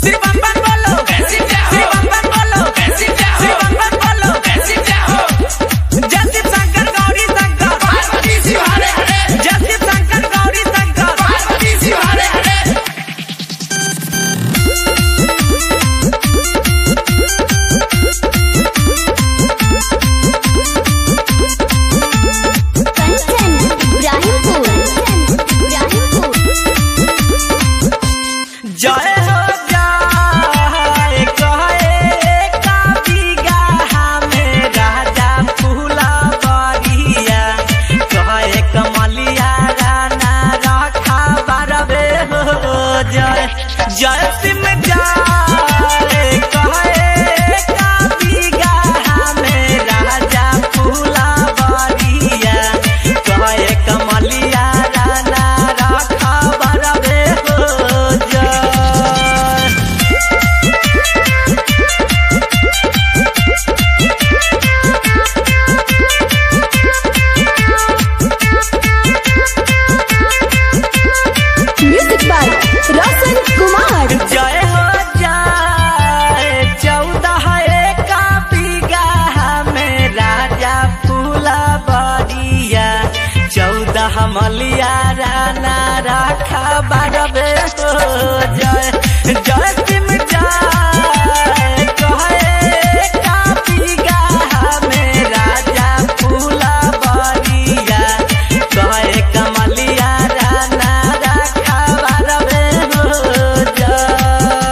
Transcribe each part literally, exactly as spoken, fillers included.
मलिया राना राखा बारबे हो जय जय सिम जाए कहे कापी गा में राजा फूला बरिया कहे कमलिया राना राखा बारबे हो जय।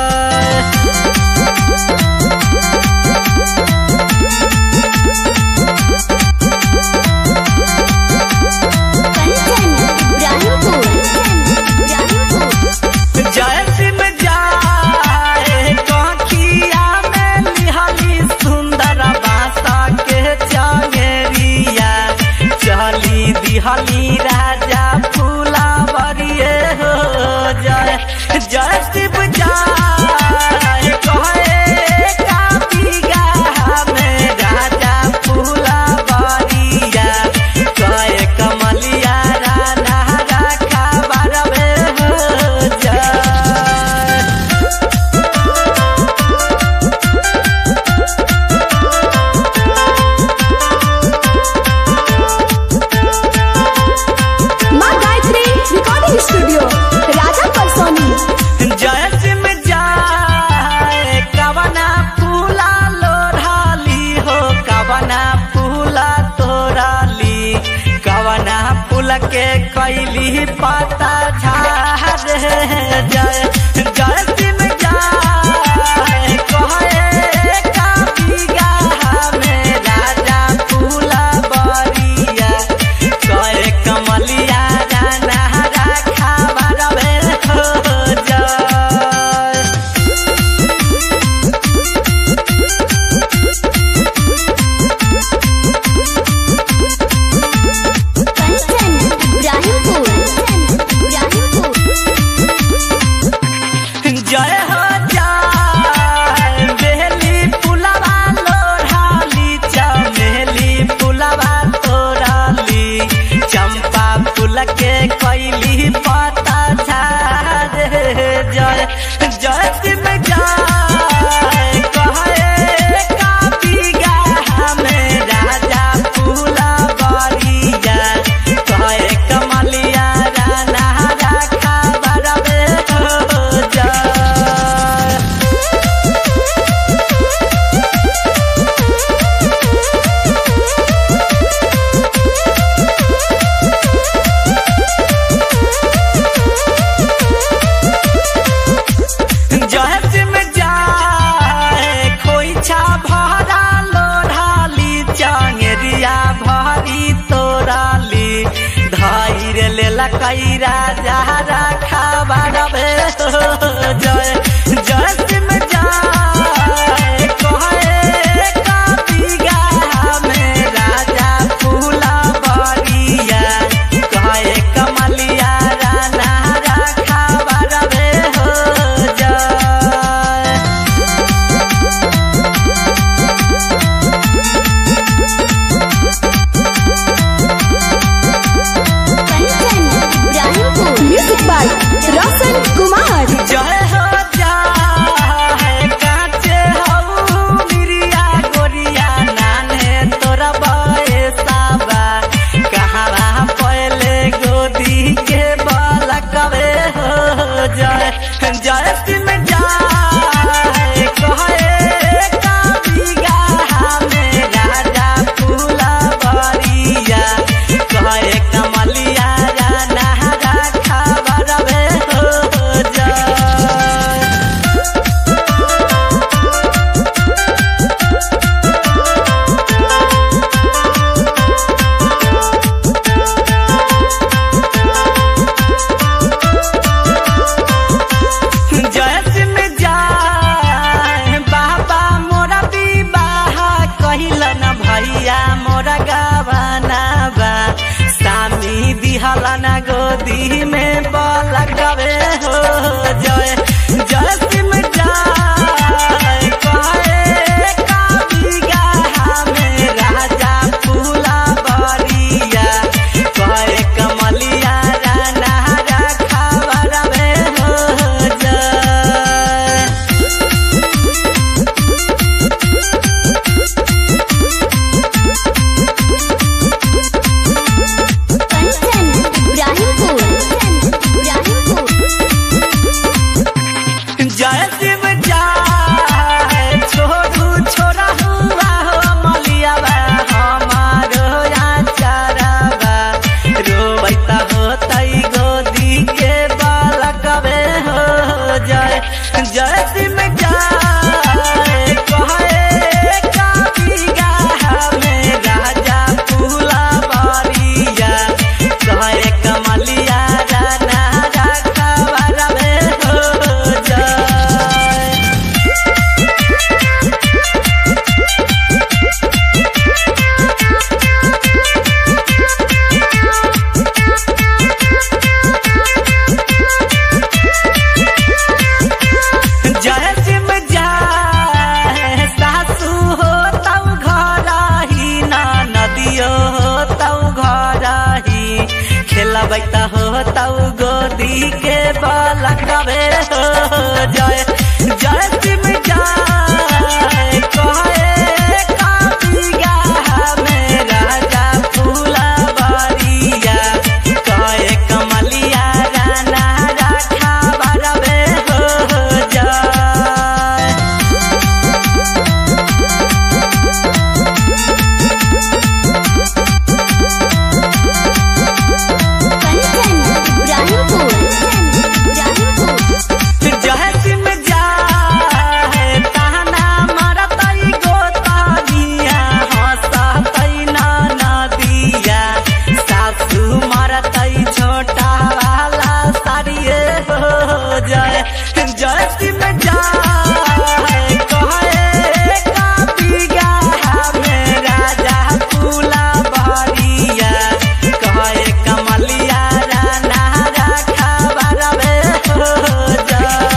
दिहली राजा फूला बरिए हो जय जय शिव जाए कहे कापी गा में राजा फूला बरिया कहे कमलिया राना राखा बारबे हो जय। स्टूडियो राजा परसोनी जय सिम जाए कवना फूला लोढ़ाली हो कवना फूला तोड़ाली कवना फूल के कैली पता झाड़ जय जय सिम जाए कहे कापी गा में राजा फूला बरिया कहे कमलिया राना जय हो जाए बेली पुलवा लोढ़ाली चमेली पुलवा तोड़ाली चंपा फूल के कैली पता झाड़ जय जय सिम जाए कहे कापी गा में राजा फूला बरिया कहे कमलिया राना राखा बारबे हो जय। जय सिम जाए खोइछा भरा लोढ़ाली चंगेरिया भरी तोड़ाली धैर्य लेला कई राजा राखा बारबे हो जय जय सिम जाए कहे कापी गा में राजा फूला बरिया कहे कमलिया राना राखा बारबे हो जय। म्यूजिक बाय जैसी में जाए कहे का बिगा में राजा फूला बारिया कहे कमलिया राना राखा बरबे हो जाए। जैसी में जाए सासू हो तब घर ही ना नदियो हो तब घर ही खेलबैता हो तब गोदी के बलकबे हो जाए। जैसी में जाए कहे का बिगा में राजा फूला बारिया कहे कमलिया राना राखा बरबे हो जाए। जैसी में जाए ताना मारतई गोतनिया हंसतई ना नदिया सासू मारतई छोटा वाला साड़िए हो जाए। जैसी में जाए कहे का बिगा में राजा फूला बारिया कहे कमलिया राना राखा बरबे हो जाए।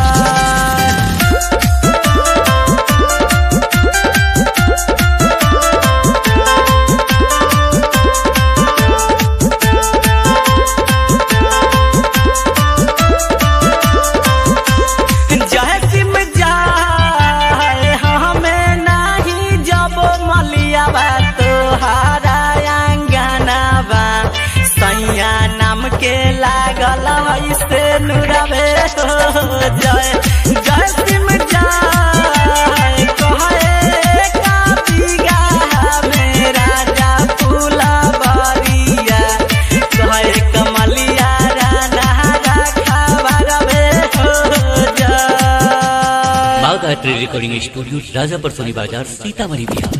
जैसी में जाए हमें नहीं जब मलिया बा तोहारा अंगना बा सैया नाम के लागल ऐसे नुरबे हो जाए। जैसी में जाए कहे का बिगा में राजा फूला बारिया कहे कमलिया राना राखा बरबे हो जाए। Bagayatri recording studio Rajapur Soni Bazar Sitamarhi Bihar.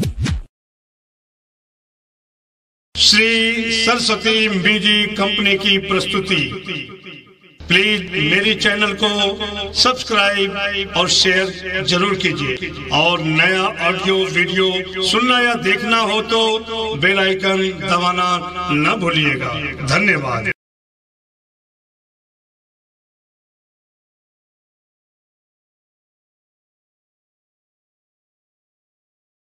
Shri Saraswati music company की प्रस्तुति। प्लीज मेरे चैनल को सब्सक्राइब और शेयर जरूर कीजिए और नया ऑडियो वीडियो सुनना या देखना हो तो बेल आइकन दबाना न भूलिएगा। धन्यवाद।